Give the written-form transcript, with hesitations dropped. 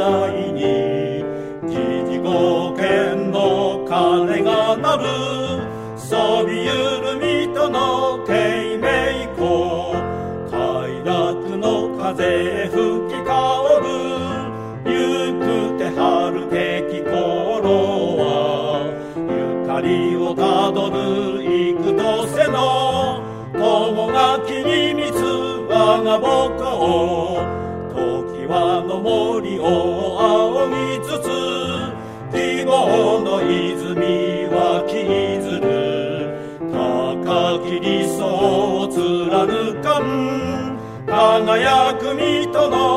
ないに時五剣の鐘が鳴るそびゆる水戸の慶明湖快楽の風吹き香るゆくて春的頃はゆかりをたどる幾度せの友が木に三つ我が母校時はの森を仰ぎつつ希望の泉はきずる高き理想を貫かん輝く水戸の